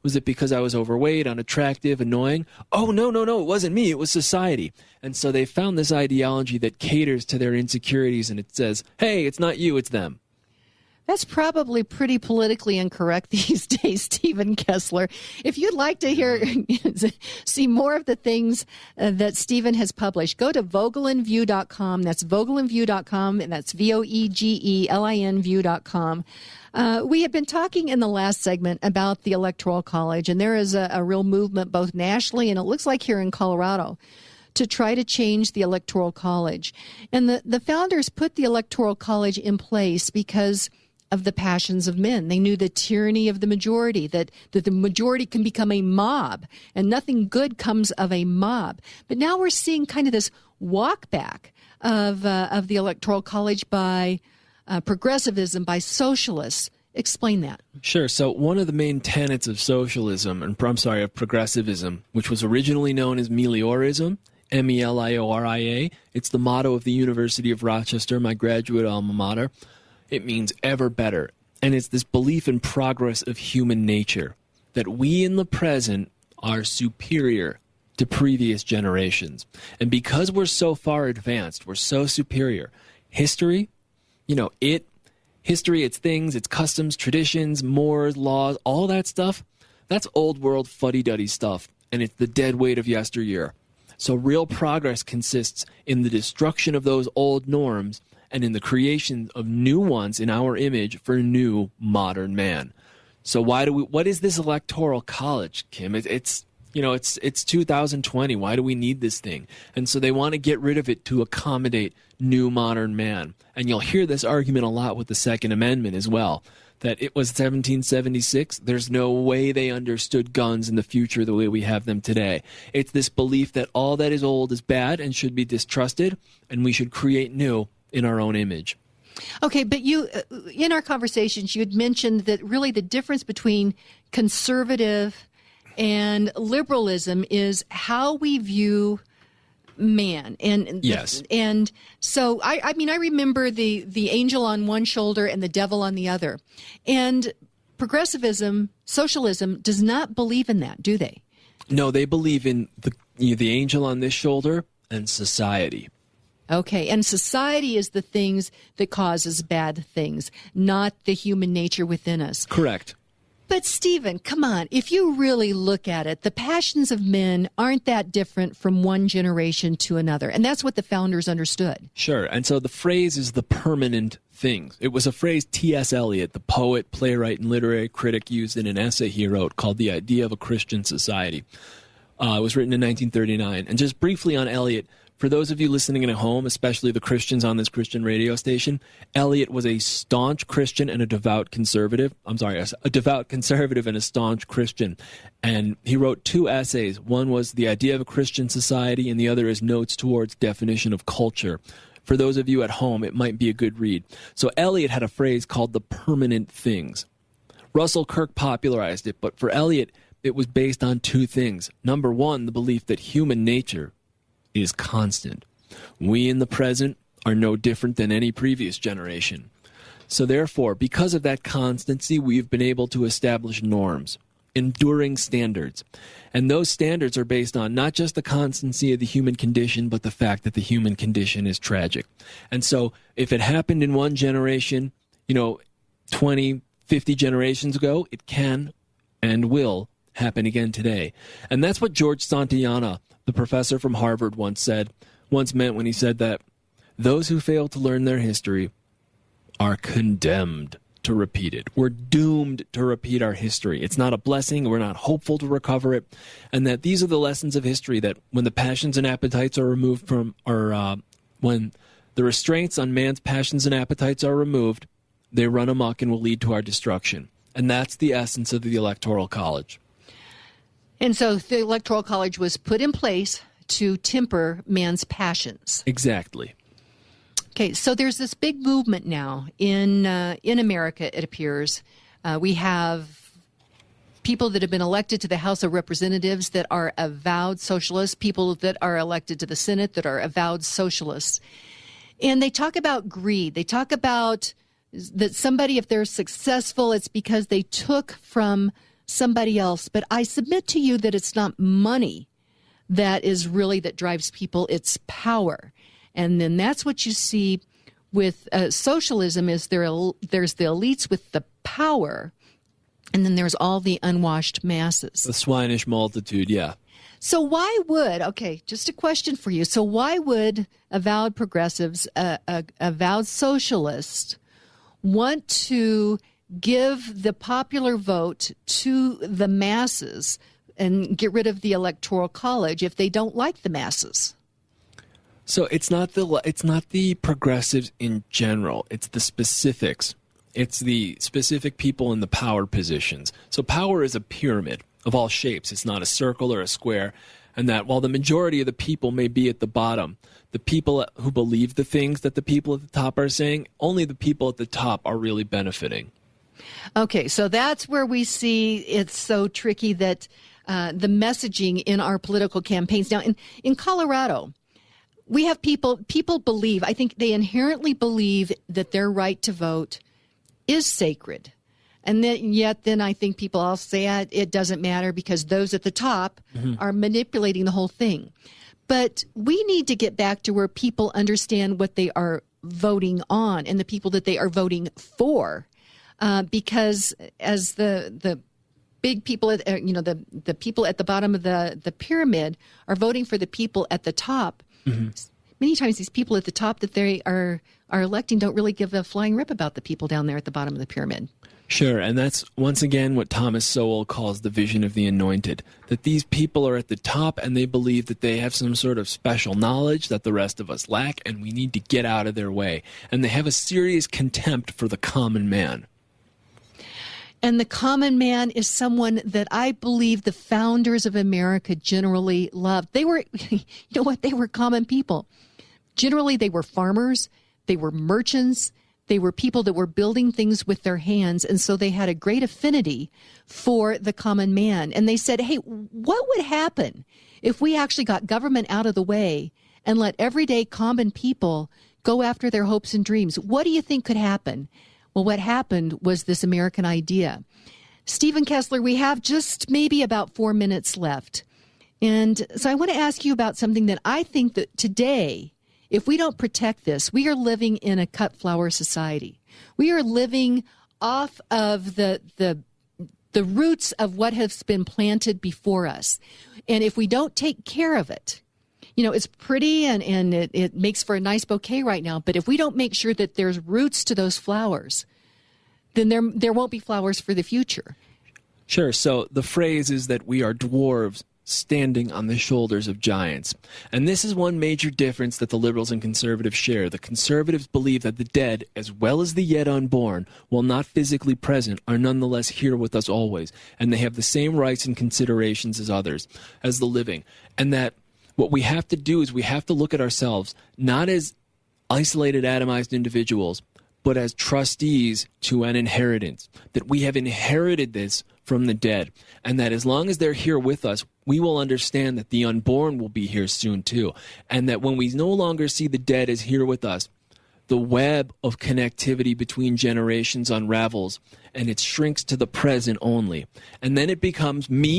Was it because I was overweight, unattractive, annoying? Oh, no, it wasn't me. It was society. And so they found this ideology that caters to their insecurities, and it says, hey, it's not you, it's them. That's probably pretty politically incorrect these days, Stephen Kessler. If you'd like to see more of the things that Stephen has published, go to vogelinview.com. That's vogelinview.com, and that's VOEGELIN view.com. We have been talking in the last segment about the Electoral College, and there is a real movement both nationally and it looks like here in Colorado to try to change the Electoral College. And the founders put the Electoral College in place because of the passions of men. They knew the tyranny of the majority, that the majority can become a mob, and nothing good comes of a mob. But now we're seeing kind of this walk back of the Electoral College by progressivism, by socialists. Explain that. Sure. So one of the main tenets of socialism, of progressivism, which was originally known as meliorism, MELIORIA. It's the motto of the University of Rochester, my graduate alma mater. It means ever better. And it's this belief in progress of human nature, that we in the present are superior to previous generations. And because we're so far advanced, we're so superior, history, its things, its customs, traditions, mores, laws, all that stuff, that's old world fuddy-duddy stuff. And it's the dead weight of yesteryear. So real progress consists in the destruction of those old norms and in the creation of new ones in our image for new modern man. So what is this Electoral College, Kim? It's 2020. Why do we need this thing? And so they want to get rid of it to accommodate new modern man. And you'll hear this argument a lot with the Second Amendment as well, that it was 1776. There's no way they understood guns in the future the way we have them today. It's this belief that all that is old is bad and should be distrusted, and we should create new in our own image. Okay, but you, in our conversations, you had mentioned that really the difference between conservative and liberalism is how we view man. And yes. And so I remember the angel on one shoulder and the devil on the other. And progressivism, socialism does not believe in that, do they? No, they believe in the angel on this shoulder and society. Okay, and society is the things that causes bad things, not the human nature within us. Correct. But Stephen, come on, if you really look at it, the passions of men aren't that different from one generation to another. And that's what the founders understood. Sure. And so the phrase is the permanent things. It was a phrase T.S. Eliot, the poet, playwright, and literary critic, used in an essay he wrote called The Idea of a Christian Society. It was written in 1939. And just briefly on Eliot, for those of you listening at home, especially the Christians on this Christian radio station, Eliot was a staunch Christian and a devout conservative. A devout conservative and a staunch Christian. And he wrote two essays. One was The Idea of a Christian Society, and the other is Notes Towards Definition of Culture. For those of you at home, it might be a good read. So Eliot had a phrase called the permanent things. Russell Kirk popularized it, but for Eliot, it was based on two things. Number one, the belief that human nature is constant. We in the present are no different than any previous generation. So therefore, because of that constancy, we've been able to establish norms, enduring standards. And those standards are based on not just the constancy of the human condition, but the fact that the human condition is tragic. And so if it happened in one generation, 20, 50 generations ago, it can and will happen again today. And that's what George Santayana, the professor from Harvard, once meant when he said that those who fail to learn their history are condemned to repeat it. We're doomed to repeat our history. It's not a blessing. We're not hopeful to recover it. And that these are the lessons of history, that when the passions and appetites are removed when the restraints on man's passions and appetites are removed, they run amok and will lead to our destruction. And that's the essence of the Electoral College. And so the Electoral College was put in place to temper man's passions. Exactly. Okay, so there's this big movement now in America, it appears. We have people that have been elected to the House of Representatives that are avowed socialists, people that are elected to the Senate that are avowed socialists. And they talk about greed. They talk about that somebody, if they're successful, it's because they took from somebody else. But I submit to you that it's not money that drives people, it's power. And then that's what you see with socialism is there's the elites with the power, and then there's all the unwashed masses. The swinish multitude, yeah. So why would, just a question for you. So why would avowed progressives, avowed socialists want to give the popular vote to the masses and get rid of the Electoral College if they don't like the masses? So it's not the progressives in general. It's the specifics. It's the specific people in the power positions. So power is a pyramid of all shapes. It's not a circle or a square. And that while the majority of the people may be at the bottom, the people who believe the things that the people at the top are saying, only the people at the top are really benefiting. Okay, so that's where we see it's so tricky that the messaging in our political campaigns. Now, in Colorado, we have people believe, I think they inherently believe that their right to vote is sacred. And then I think people all say it doesn't matter because those at the top are manipulating the whole thing. But we need to get back to where people understand what they are voting on and the people that they are voting for. Because as the big people, the people at the bottom of the pyramid are voting for the people at the top. Many times these people at the top that they are electing don't really give a flying rip about the people down there at the bottom of the pyramid. Sure, and that's once again what Thomas Sowell calls the vision of the anointed, that these people are at the top and they believe that they have some sort of special knowledge that the rest of us lack and we need to get out of their way. And they have a serious contempt for the common man. And the common man is someone that I believe the founders of America generally loved. They were, they were common people. Generally, they were farmers, they were merchants, they were people that were building things with their hands, and so they had a great affinity for the common man. And they said, hey, what would happen if we actually got government out of the way and let everyday common people go after their hopes and dreams? What do you think could happen? Well, what happened was this American idea. Stephen Kessler, we have just maybe about 4 minutes left. And so I want to ask you about something that I think that today, if we don't protect this, we are living in a cut flower society. We are living off of the roots of what has been planted before us. And if we don't take care of it, it's pretty and it makes for a nice bouquet right now. But if we don't make sure that there's roots to those flowers, then there won't be flowers for the future. Sure. So the phrase is that we are dwarves standing on the shoulders of giants. And this is one major difference that the liberals and conservatives share. The conservatives believe that the dead, as well as the yet unborn, while not physically present, are nonetheless here with us always. And they have the same rights and considerations as others, as the living. And that what we have to do is we have to look at ourselves not as isolated, atomized individuals, but as trustees to an inheritance, that we have inherited this from the dead, and that as long as they're here with us, we will understand that the unborn will be here soon too, and that when we no longer see the dead as here with us, the web of connectivity between generations unravels, and it shrinks to the present only. And then it becomes me,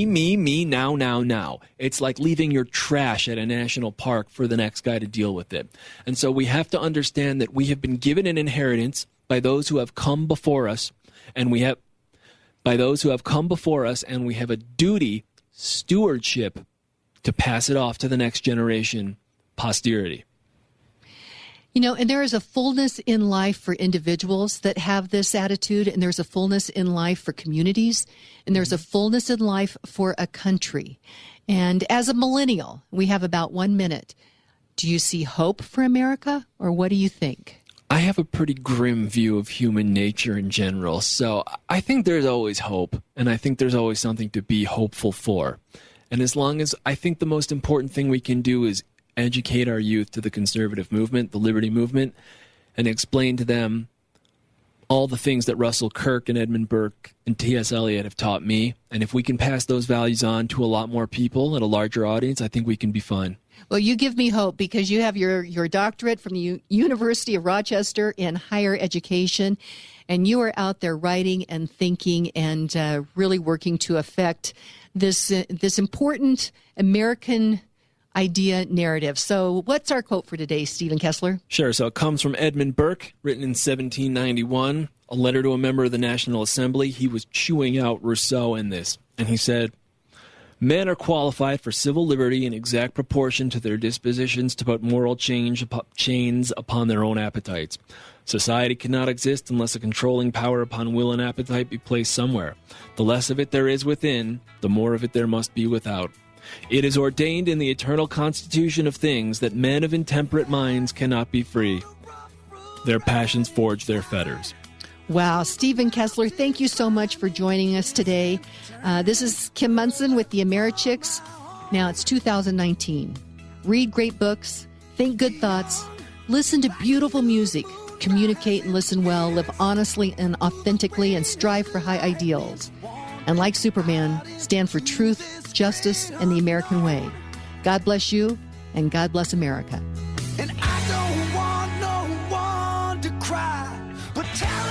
now. It's like leaving your trash at a national park for the next guy to deal with it. And so we have to understand that we have been given an inheritance by those who have come before us, and we have a duty, stewardship, to pass it off to the next generation, posterity. And there is a fullness in life for individuals that have this attitude, and there's a fullness in life for communities, and there's a fullness in life for a country. And as a millennial, we have about 1 minute. Do you see hope for America, or what do you think? I have a pretty grim view of human nature in general, so I think there's always hope, and I think there's always something to be hopeful for. And as long as I think the most important thing we can do is educate our youth to the conservative movement, the liberty movement, and explain to them all the things that Russell Kirk and Edmund Burke and T.S. Eliot have taught me. And if we can pass those values on to a lot more people and a larger audience, I think we can be fine. Well, you give me hope because you have your doctorate from the University of Rochester in higher education, and you are out there writing and thinking and really working to affect this important American idea narrative. So what's our quote for today, Stephen Kessler? Sure. So it comes from Edmund Burke, written in 1791, a letter to a member of the National Assembly. He was chewing out Rousseau in this, and he said, "Men are qualified for civil liberty in exact proportion to their dispositions to put moral chains upon their own appetites. Society cannot exist unless a controlling power upon will and appetite be placed somewhere. The less of it there is within, the more of it there must be without. It is ordained in the eternal constitution of things that men of intemperate minds cannot be free. Their passions forge their fetters." Wow, Stephen Kessler, thank you so much for joining us today. This is Kim Monson with the Americhicks. Now it's 2019. Read great books, think good thoughts, listen to beautiful music, communicate and listen well, live honestly and authentically, and strive for high ideals. And like Superman, stand for truth, justice, and the American way. God bless you, and God bless America. And I don't want no one to cry, but tell